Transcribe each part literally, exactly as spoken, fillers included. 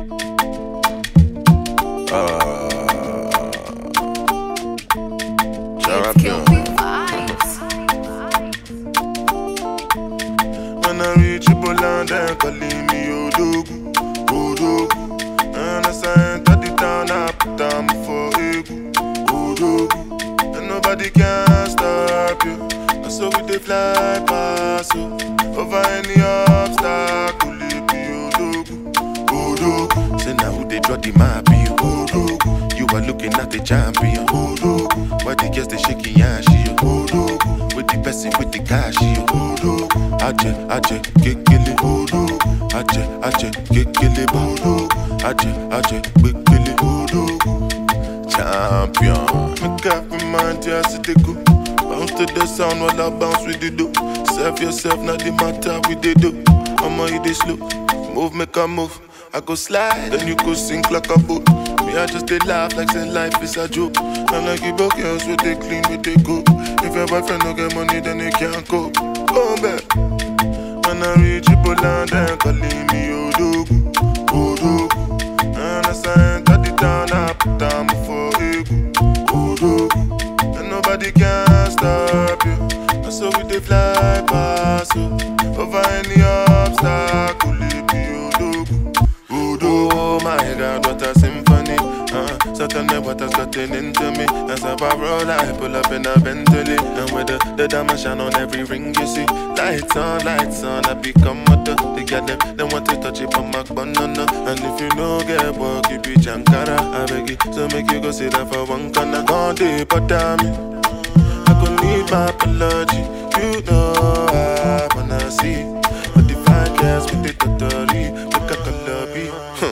When I reach Poland, they calling me Odogu, Odogu. And as I enter the town, I put them for Egu, Odogu. And nobody can stop you. And so we they fly past you. Over any obstacle, it be Odogu, Odogu. Say now who they draw the map, you Odogu. You are looking at the champion, Odogu. Why the girls they shaking yashi, Odogu. With the person with the cash, Odogu. Aje, aje, kekele, Odogu. Aje, aje, kekele, Odogu. Aje, aje, kekele, Odogu. Champion. Make up my mind, yeah, I they go. Bounce to the sound while I bounce with the do. Serve yourself, not the matter with the do. I'ma eat this slow. Move, make a move. I go slide, then you go sink like a boat. Me, I just they laugh like say life is a joke. And I give up girls with they clean, with they go. If your boyfriend don't get money, then they can't cope. Come back. When I reach Poland, they calling me Odogu, Odogu. And as I enter the town, I put them for Egu, Odogu. And nobody can stop you. And so we they fly past you. Over any obstacle, it be Odogu, Odogu. Oh my God, what a symphony. Uh, Certainly what has gotten into me. As I roll, I pull up in a Bentley. And with the, the diamond shine on every ring you see. Lights on, lights on, I become mother. They got them, they want to touch it from my banana. And if you know get work, you be Jankara. I beg you, so make you go sit down for one corner. Gone deep, but damn it, I could need my apology. You know I wanna see. But the fine girls with the totally, make a color be.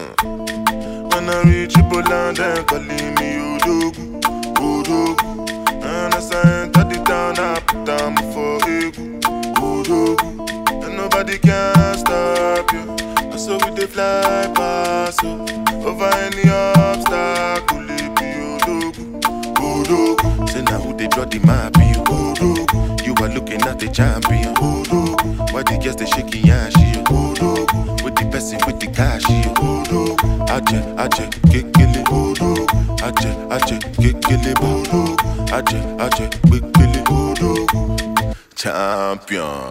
When I reach Poland, they calling me Odogu, Odogu. And as I enter the town, I put them for Egu, Odogu. And nobody can stop you. And so we they fly past you. Over any obstacle, it be Odogu, Odogu. Say now who they draw the map, you Odogu. You are looking at the champion, Odogu. Why the girls they shaking yashi, Odogu. With the person with the cash, Odogu. Aje, aje, kekele, Odogu. Aje, aje, kekele, Odogu. Aje, aje, kekele, Odogu. Champion.